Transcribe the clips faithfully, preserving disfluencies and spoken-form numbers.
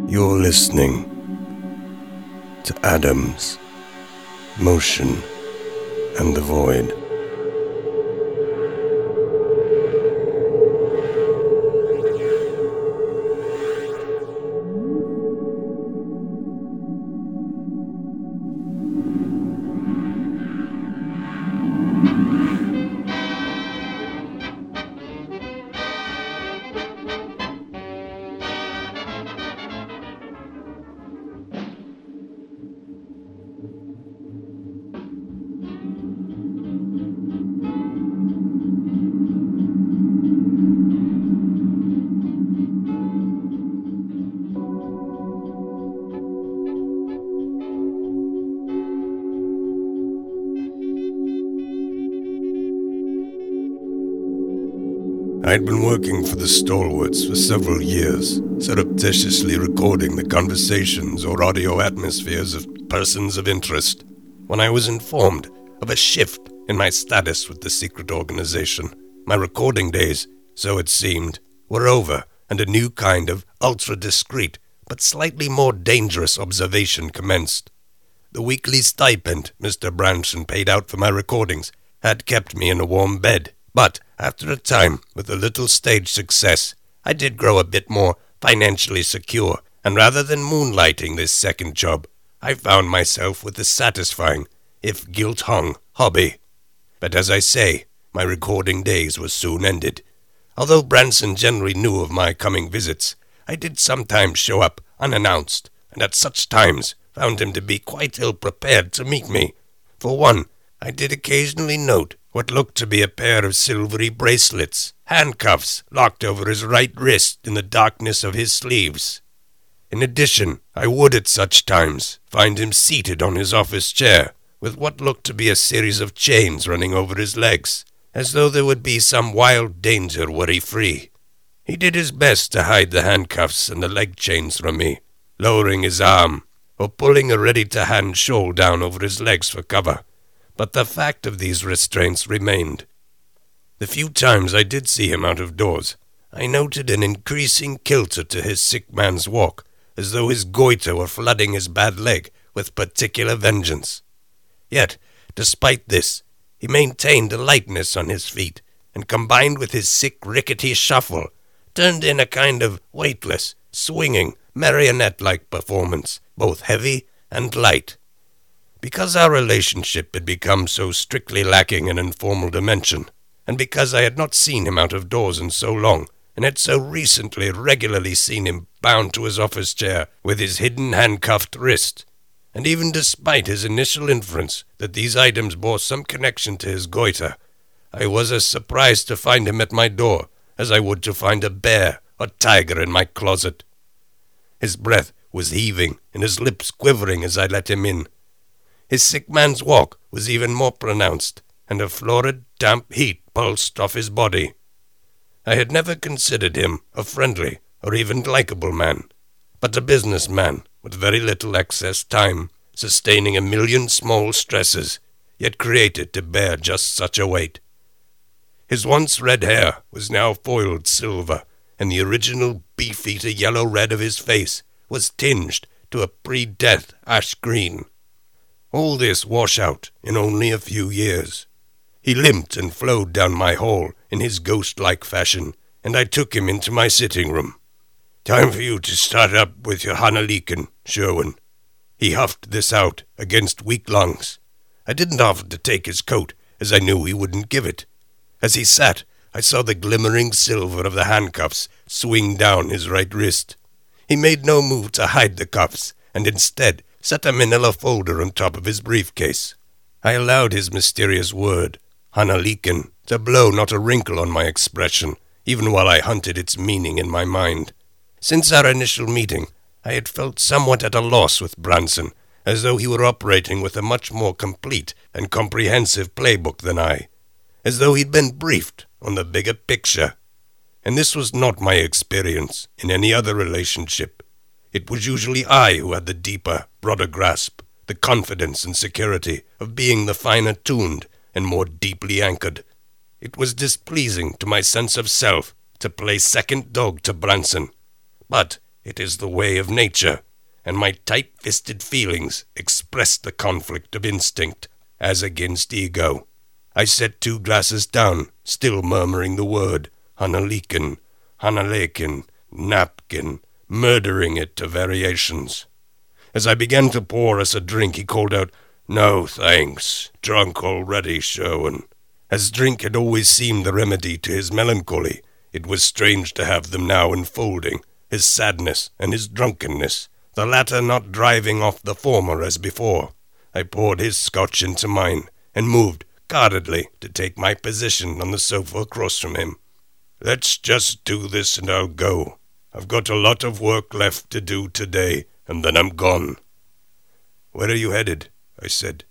You're listening to Atoms, Motion, and the Void. I'd been working for the Stalwarts for several years, surreptitiously recording the conversations or audio atmospheres of persons of interest, when I was informed of a shift in my status with the secret organization. My recording days, so it seemed, were over, and a new kind of ultra-discreet but slightly more dangerous observation commenced. The weekly stipend Mister Branson paid out for my recordings had kept me in a warm bed, but after a time, with a little stage success, I did grow a bit more financially secure, and rather than moonlighting this second job, I found myself with a satisfying, if guilt-hung, hobby. But as I say, my recording days were soon ended. Although Branson generally knew of my coming visits, I did sometimes show up unannounced, and at such times found him to be quite ill-prepared to meet me. For one, I did occasionally note what looked to be a pair of silvery bracelets, handcuffs locked over his right wrist in the darkness of his sleeves. In addition, I would at such times find him seated on his office chair, with what looked to be a series of chains running over his legs, as though there would be some wild danger were he free. He did his best to hide the handcuffs and the leg chains from me, lowering his arm, or pulling a ready-to-hand shawl down over his legs for cover. But the fact of these restraints remained. The few times I did see him out of doors, I noted an increasing kilter to his sick man's walk, as though his goiter were flooding his bad leg with particular vengeance. Yet, despite this, he maintained a lightness on his feet, and combined with his sick rickety shuffle, turned in a kind of weightless, swinging, marionette-like performance, both heavy and light. Because our relationship had become so strictly lacking an informal dimension, and because I had not seen him out of doors in so long, and had so recently regularly seen him bound to his office chair with his hidden handcuffed wrist, and even despite his initial inference that these items bore some connection to his goiter, I was as surprised to find him at my door as I would to find a bear or tiger in my closet. His breath was heaving and his lips quivering as I let him in. His sick man's walk was even more pronounced, and a florid, damp heat pulsed off his body. I had never considered him a friendly or even likable man, but a businessman with very little excess time, sustaining a million small stresses, yet created to bear just such a weight. His once red hair was now foiled silver, and the original beef-eater yellow red of his face was tinged to a pre-death ash green. All this wash out in only a few years. He limped and flowed down my hall in his ghost-like fashion, and I took him into my sitting room. "Time for you to start up with your Hanaliken, Sherwin." He huffed this out against weak lungs. I didn't offer to take his coat, as I knew he wouldn't give it. As he sat, I saw the glimmering silver of the handcuffs swing down his right wrist. He made no move to hide the cuffs, and instead set a manila folder on top of his briefcase. I allowed his mysterious word, Hanaliken, to blow not a wrinkle on my expression, even while I hunted its meaning in my mind. Since our initial meeting, I had felt somewhat at a loss with Branson, as though he were operating with a much more complete and comprehensive playbook than I, as though he'd been briefed on the bigger picture. And this was not my experience in any other relationship. It was usually I who had the deeper, broader grasp, the confidence and security of being the finer tuned and more deeply anchored. It was displeasing to my sense of self to play second dog to Branson. But It is the way of nature, and my tight-fisted feelings expressed the conflict of instinct as against ego. I set two glasses down, still murmuring the word, Hanalekin, Hanalekin, napkin, murdering it to variations. As I began to pour us a drink, he called out, "No, thanks. Drunk already, Sherwin." As drink had always seemed the remedy to his melancholy, it was strange to have them now enfolding, his sadness and his drunkenness, the latter not driving off the former as before. I poured his scotch into mine, and moved guardedly to take my position on the sofa across from him. "Let's just do this and I'll go. I've got a lot of work left to do today, and then I'm gone." "Where are you headed?" I said.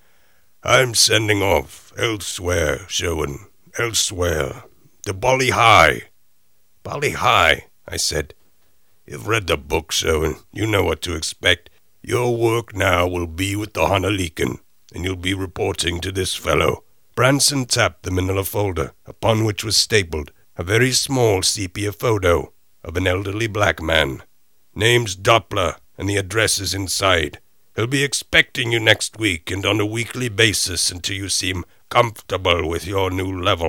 "I'm sending off, elsewhere, Sherwin, elsewhere, to Bolly High." "Bolly High," I said. "You've read the book, Sherwin. You know what to expect. Your work now will be with the Hanalekin, and you'll be reporting to this fellow." Branson tapped the manila folder, upon which was stapled a very small sepia photo of an elderly black man. "Name's Doppler, and the address is inside. He'll be expecting you next week and on a weekly basis until you seem comfortable with your new level."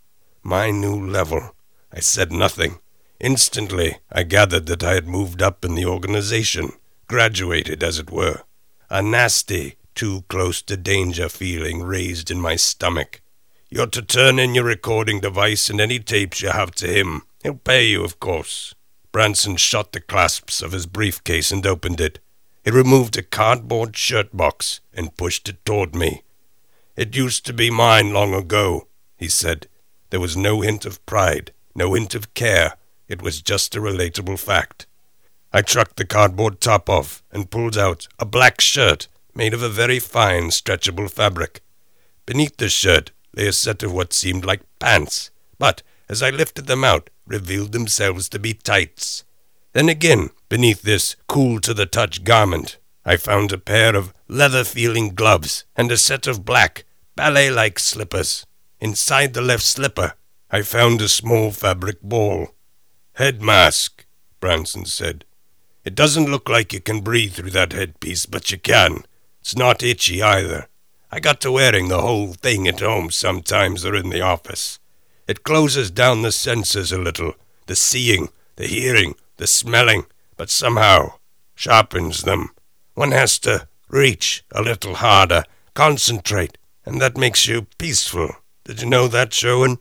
My new level. I said nothing. Instantly, I gathered that I had moved up in the organization, graduated, as it were. A nasty, too close to danger feeling raised in my stomach. "You're to turn in your recording device and any tapes you have to him. He'll pay you, of course." Branson shot the clasps of his briefcase and opened it. He removed a cardboard shirt box and pushed it toward me. "It used to be mine long ago," he said. There was no hint of pride, no hint of care. It was just a relatable fact. I trucked the cardboard top off and pulled out a black shirt made of a very fine, stretchable fabric. Beneath the shirt lay a set of what seemed like pants, but, as I lifted them out, revealed themselves to be tights. Then again, beneath this cool-to-the-touch garment, I found a pair of leather-feeling gloves and a set of black, ballet-like slippers. Inside the left slipper, I found a small fabric ball. "Head mask," Branson said. "It doesn't look like you can breathe through that headpiece, but you can. It's not itchy either. I got to wearing the whole thing at home sometimes or in the office. It closes down the senses a little, the seeing, the hearing, the smelling, but somehow sharpens them. One has to reach a little harder, concentrate, and that makes you peaceful. Did you know that, Sherwin?"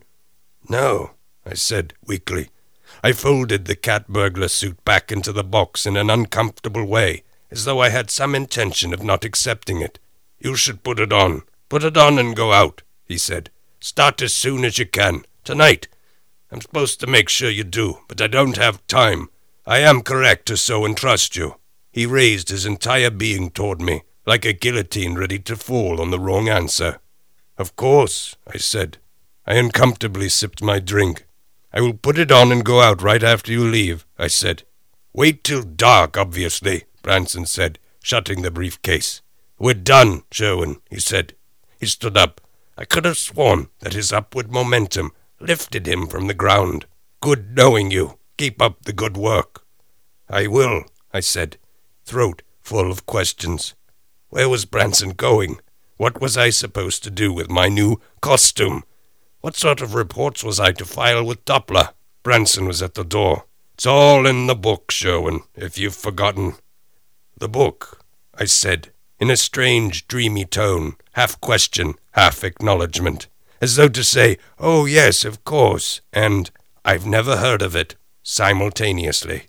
"No," I said weakly. I folded the cat burglar suit back into the box in an uncomfortable way, as though I had some intention of not accepting it. "You should put it on. Put it on and go out," he said. "Start as soon as you can. Tonight. I'm supposed to make sure you do, but I don't have time. I am correct to so entrust you." He raised his entire being toward me, like a guillotine ready to fall on the wrong answer. "Of course," I said. I uncomfortably sipped my drink. "I will put it on and go out right after you leave," I said. "Wait till dark, obviously," Branson said, shutting the briefcase. "We're done, Sherwin," he said. He stood up. I could have sworn that his upward momentum lifted him from the ground. "Good knowing you. Keep up the good work." "I will," I said, throat full of questions. Where was Branson going? What was I supposed to do with my new costume? What sort of reports was I to file with Doppler? Branson was at the door. "It's all in the book, Sherwin, if you've forgotten." "The book," I said, in a strange, dreamy tone, half question, half acknowledgement, as though to say, "Oh, yes, of course," and "I've never heard of it," simultaneously.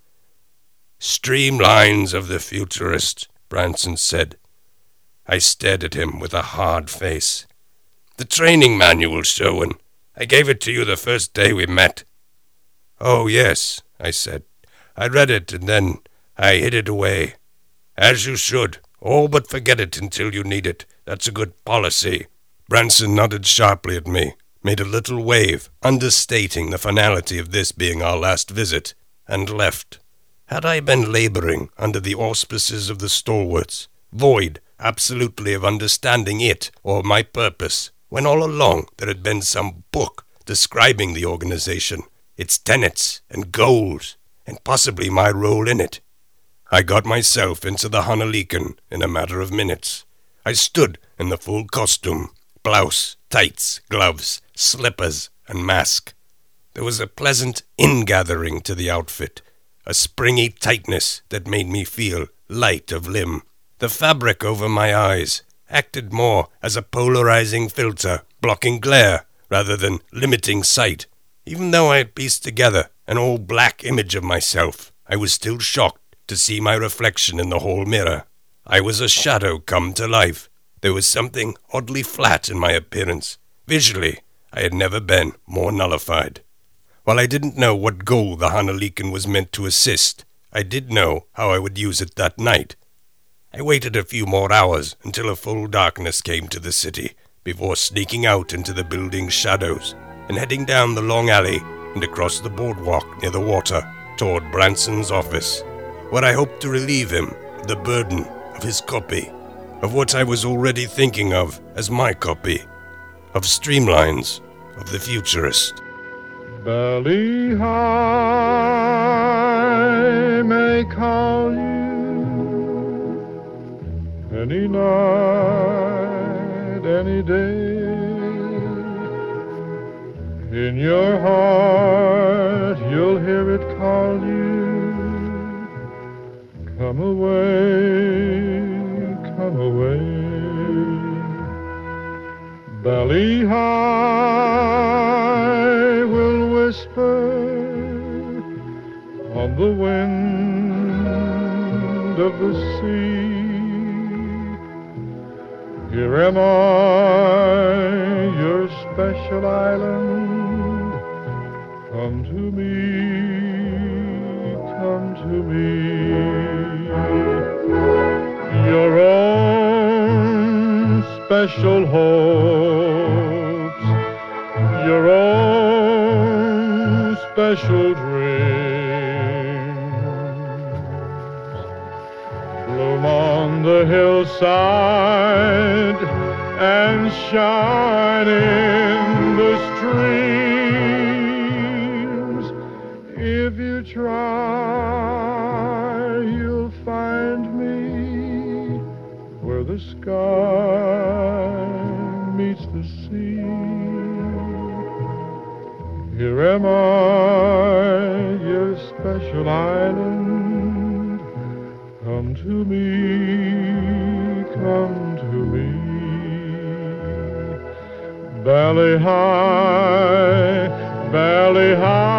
"Streamlines of the futurist," Branson said. I stared at him with a hard face. "The training manual, Sherwin. I gave it to you the first day we met." "Oh, yes," I said. "I read it, and then I hid it away." "As you should. All but forget it until you need it. That's a good policy." Branson nodded sharply at me, made a little wave, understating the finality of this being our last visit, and left. Had I been laboring under the auspices of the stalwarts, void absolutely of understanding it or my purpose, when all along there had been some book describing the organization, its tenets and goals, and possibly my role in it. I got myself into the Hanaliken in a matter of minutes. I stood in the full costume, blouse, tights, gloves, slippers, and mask. There was a pleasant ingathering to the outfit, a springy tightness that made me feel light of limb. The fabric over my eyes acted more as a polarizing filter, blocking glare rather than limiting sight. Even though I had pieced together an all-black image of myself, I was still shocked to see my reflection in the hall mirror. I was a shadow come to life. There was something oddly flat in my appearance. Visually, I had never been more nullified. While I didn't know what goal the Hanaliken was meant to assist, I did know how I would use it that night. I waited a few more hours until a full darkness came to the city, before sneaking out into the building's shadows and heading down the long alley and across the boardwalk near the water toward Branson's office, where I hoped to relieve him of the burden of his copy, of what I was already thinking of as my copy, of Streamlines of the Futurist. Belly high may call you any night, any day. In your heart you'll hear it call you. Come away, come away. Belly high will whisper on the wind of the sea. Here am I, your special island. Come to me, come to me. Your own special hopes, your own special dreams bloom on the hillside and shine in the streams. If you try, you'll find me where the sky meets the sea. Here am I, your special island. Come to me, come to me. Belly high, belly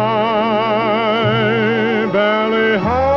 high, belly high.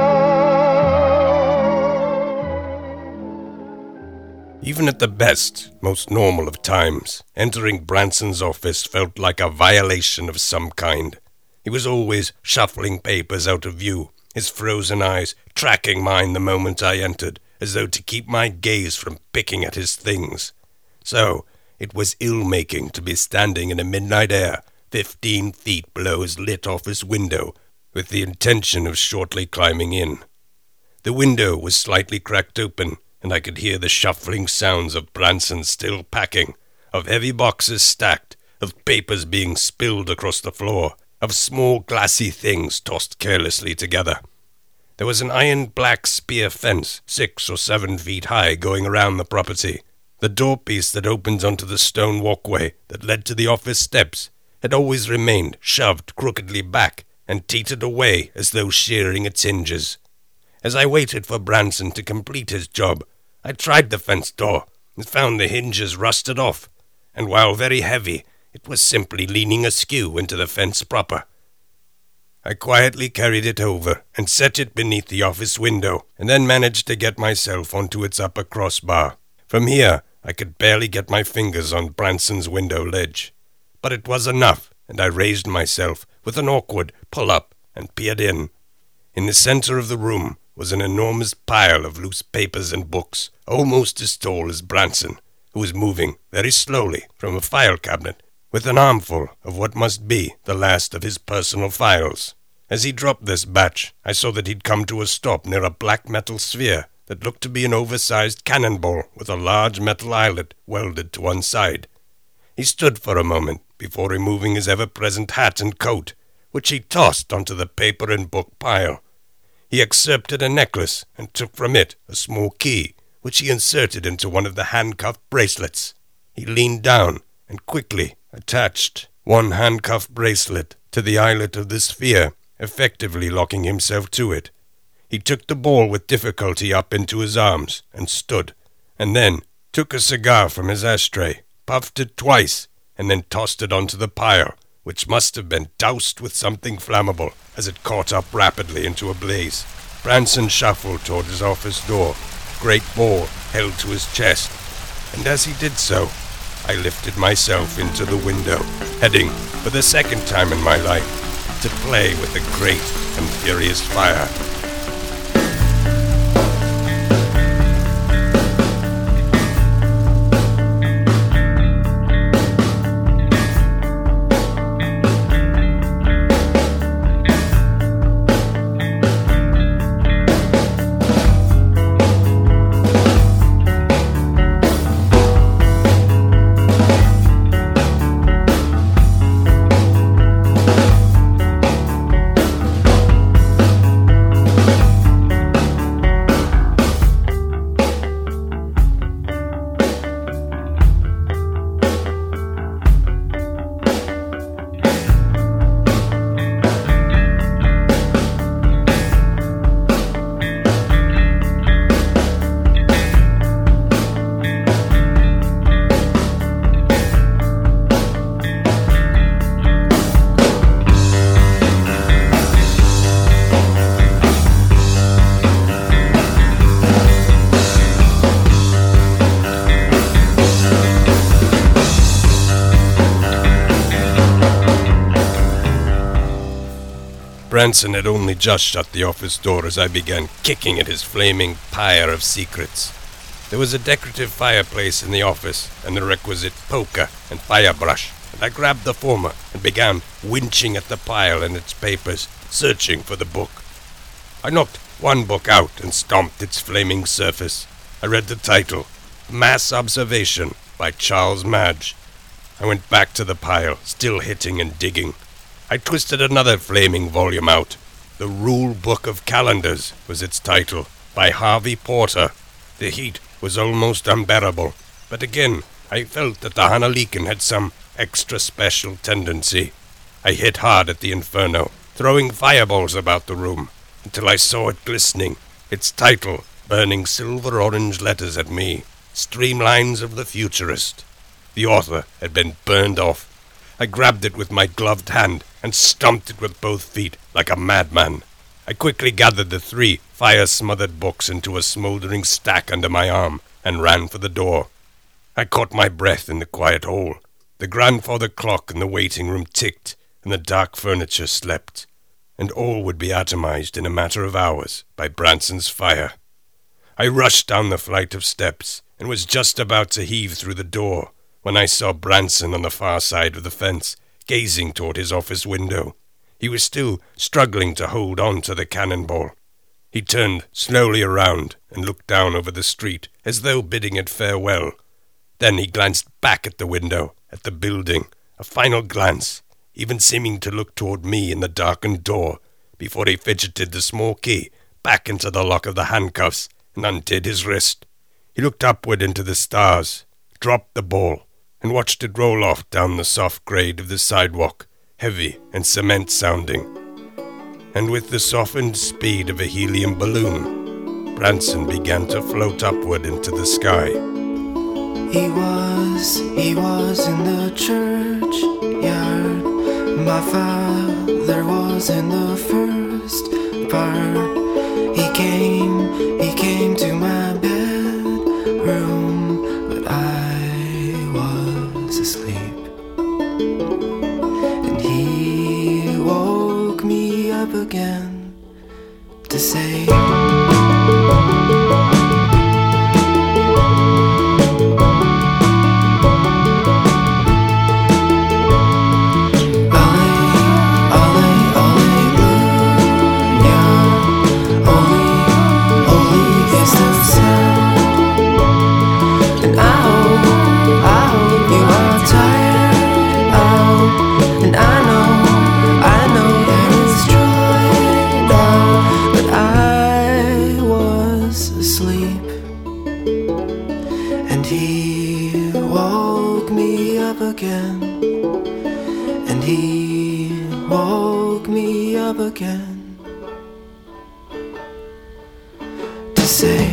Even at the best, most normal of times, entering Branson's office felt like a violation of some kind. He was always shuffling papers out of view, his frozen eyes tracking mine the moment I entered, as though to keep my gaze from picking at his things. So, it was ill-making to be standing in a midnight air, fifteen feet below his lit office window, with the intention of shortly climbing in. The window was slightly cracked open, and I could hear the shuffling sounds of Branson still packing, of heavy boxes stacked, of papers being spilled across the floor, of small glassy things tossed carelessly together. There was an iron-black spear fence, six or seven feet high, going around the property. The door-piece that opened onto the stone walkway that led to the office steps had always remained shoved crookedly back and teetered away as though shearing its hinges. As I waited for Branson to complete his job, I tried the fence door and found the hinges rusted off, and while very heavy, it was simply leaning askew into the fence proper. I quietly carried it over and set it beneath the office window, and then managed to get myself onto its upper crossbar. From here, I could barely get my fingers on Branson's window ledge. But it was enough, and I raised myself with an awkward pull-up and peered in. In the center of the room was an enormous pile of loose papers and books, almost as tall as Branson, who was moving very slowly from a file cabinet with an armful of what must be the last of his personal files. As he dropped this batch, I saw that he'd come to a stop near a black metal sphere that looked to be an oversized cannonball with a large metal eyelet welded to one side. He stood for a moment before removing his ever-present hat and coat, which he tossed onto the paper and book pile. He excerpted a necklace and took from it a small key, which he inserted into one of the handcuff bracelets. He leaned down and quickly attached one handcuff bracelet to the eyelet of the sphere, effectively locking himself to it. He took the ball with difficulty up into his arms and stood, and then took a cigar from his ashtray, puffed it twice, and then tossed it onto the pile, which must have been doused with something flammable as it caught up rapidly into a blaze. Branson shuffled toward his office door, a great ball held to his chest, and as he did so, I lifted myself into the window, heading, for the second time in my life, to play with the great and furious fire. Branson had only just shut the office door as I began kicking at his flaming pyre of secrets. There was a decorative fireplace in the office and the requisite poker and firebrush, and I grabbed the former and began winching at the pile and its papers, searching for the book. I knocked one book out and stomped its flaming surface. I read the title, Mass Observation by Charles Madge. I went back to the pile, still hitting and digging. I twisted another flaming volume out. The Rule Book of Calendars was its title, by Harvey Porter. The heat was almost unbearable, but again I felt that the Hanalikan had some extra special tendency. I hit hard at the inferno, throwing fireballs about the room, until I saw it glistening, its title burning silver-orange letters at me, Streamlines of the Futurist. The author had been burned off. I grabbed it with my gloved hand and stomped it with both feet like a madman. I quickly gathered the three fire-smothered books into a smoldering stack under my arm and ran for the door. I caught my breath in the quiet hall. The grandfather clock in the waiting room ticked, and the dark furniture slept, and all would be atomized in a matter of hours by Branson's fire. I rushed down the flight of steps and was just about to heave through the door when I saw Branson on the far side of the fence, gazing toward his office window. He was still struggling to hold on to the cannonball. He turned slowly around and looked down over the street, as though bidding it farewell. Then he glanced back at the window, at the building, a final glance, even seeming to look toward me in the darkened door, before he fidgeted the small key back into the lock of the handcuffs and undid his wrist. He looked upward into the stars, dropped the ball, and watched it roll off down the soft grade of the sidewalk, heavy and cement-sounding. And with the softened speed of a helium balloon, Branson began to float upward into the sky. He was, he was in the churchyard. My father was in the first part. He came, he came to my bedroom, but I asleep, and he woke me up again to say, and I know, I know again, and he woke me up again to say,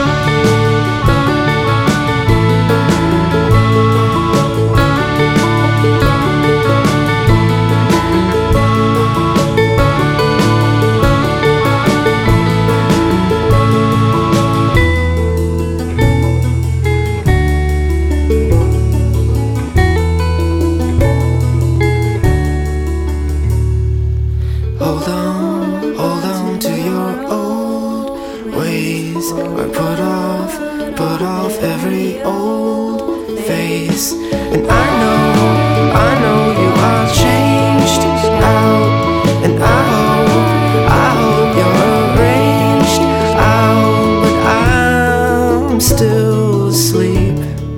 hold on, hold on to your old ways, or put off, put off every old face. And I know, I know you are changed out, and I hope, I hope you're arranged out, but I'm still asleep,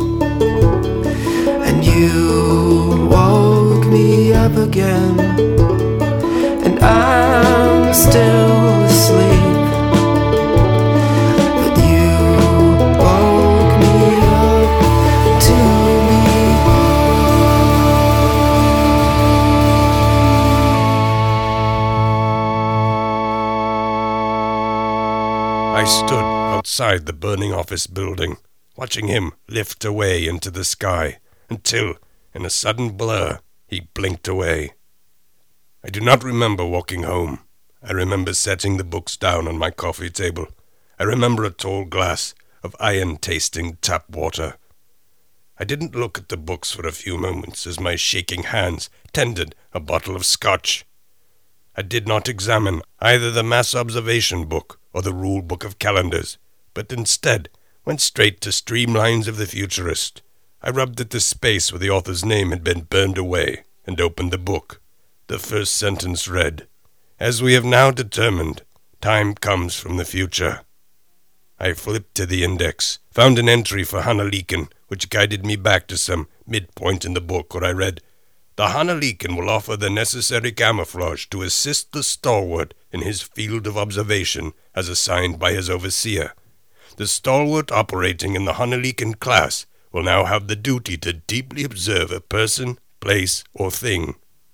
and you woke me up again. I'm still asleep, but you woke me up to me. I stood outside the burning office building, watching him lift away into the sky, until, in a sudden blur, he blinked away. I do not remember walking home. I remember setting the books down on my coffee table. I remember a tall glass of iron-tasting tap water. I didn't look at the books for a few moments as my shaking hands tendered a bottle of scotch. I did not examine either the mass observation book or the rule book of calendars, but instead went straight to Streamlines of the Futurist. I rubbed at the space where the author's name had been burned away and opened the book. The first sentence read, "As we have now determined, time comes from the future." I flipped to the index, found an entry for Hanaliken, which guided me back to some midpoint in the book where I read, "The Hanaliken will offer the necessary camouflage to assist the stalwart in his field of observation as assigned by his overseer. The stalwart operating in the Hanaliken class will now have the duty to deeply observe a person, place, or thing."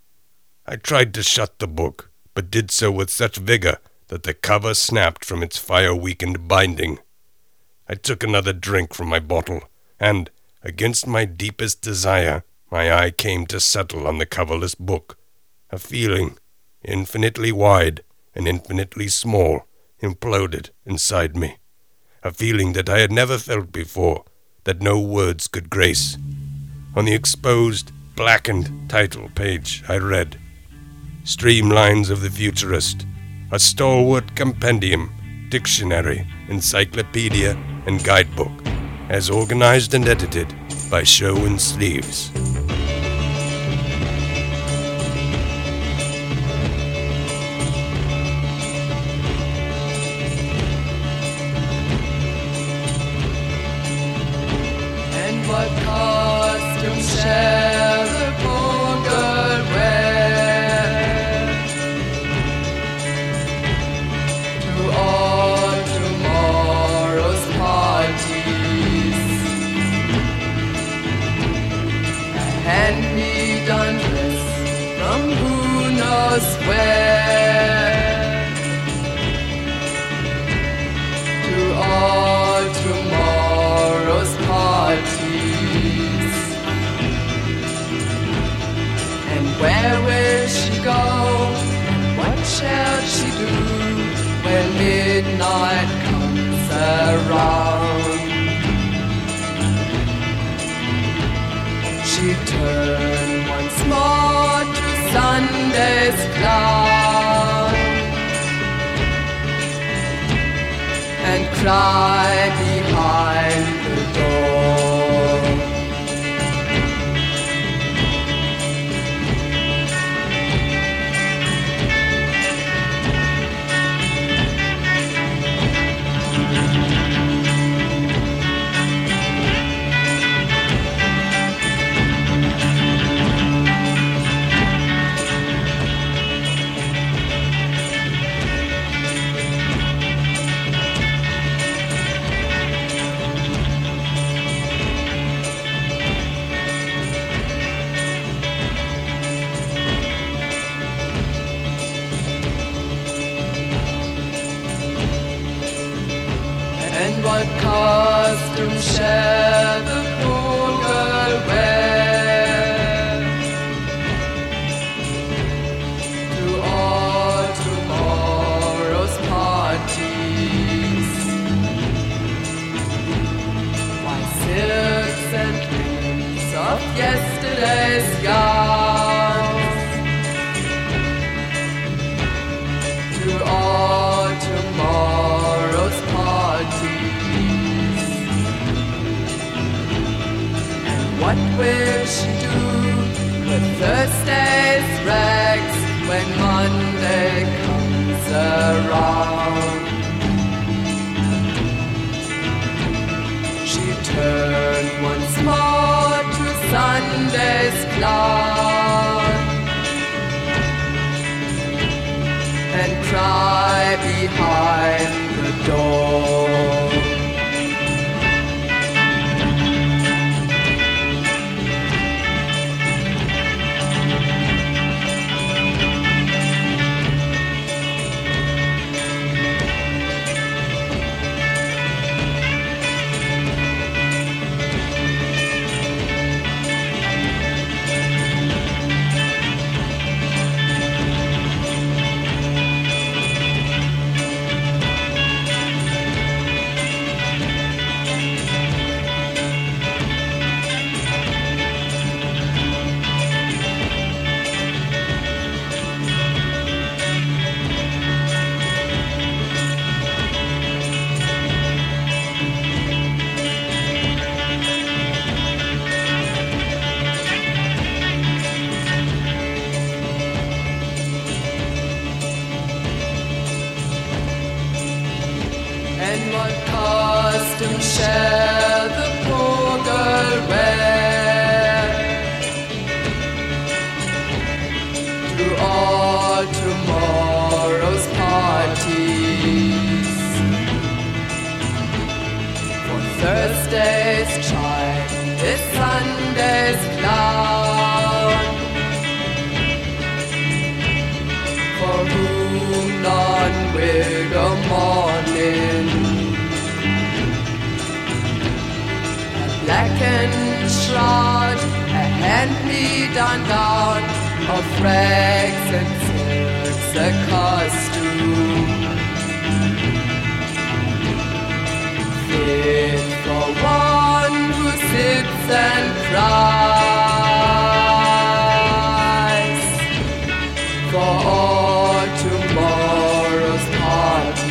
I tried to shut the book, but did so with such vigor that the cover snapped from its fire-weakened binding. I took another drink from my bottle, and, against my deepest desire, my eye came to settle on the coverless book. A feeling, infinitely wide and infinitely small, imploded inside me. A feeling that I had never felt before, that no words could grace. On the exposed, blackened title page, I read, "Streamlines of the Futurist, a stalwart compendium, dictionary, encyclopedia, and guidebook, as organized and edited by Show and Sleeves." And what costume shall the poor girl wear to all tomorrow's parties? A hand-me-down dress from who knows where to all tomorrow's parties. And where will she go? And what shall she do when midnight comes around? She turned once more to Sunday's clown and cried behind the door. what costume shall the poor girl wear to all tomorrow's parties? Why, silks and linens of yesterday's gowns to all tomorrow's parties. And what will she do with Thursday's rags when Monday comes around? She turned once more to Sunday's clown and cry behind the door. And what costume shall the poor girl wear to all tomorrow's parties? For Thursday's child is Sunday's clown, for whom none will go mourning. A blackened shroud, a hand-me-down gown of rags and silks, a costume fit for one who sits and cries for all tomorrow's parties.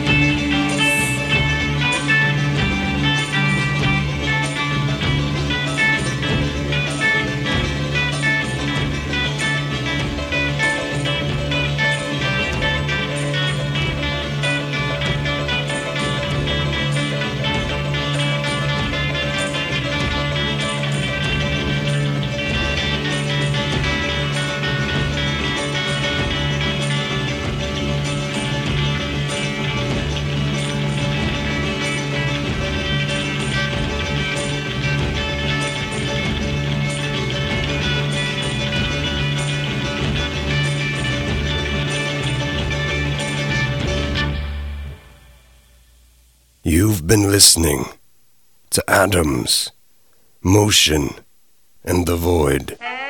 You've been listening to Atoms, Motion, and the Void.